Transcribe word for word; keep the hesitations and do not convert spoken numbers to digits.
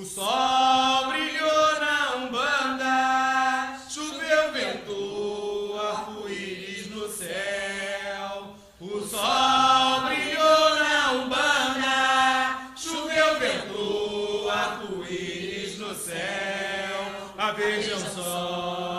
sol brilhou na Umbanda, choveu, ventou, arco-íris no céu. O sol brilhou na Umbanda, choveu, ventou, arco-íris no céu. Ah, vejam só.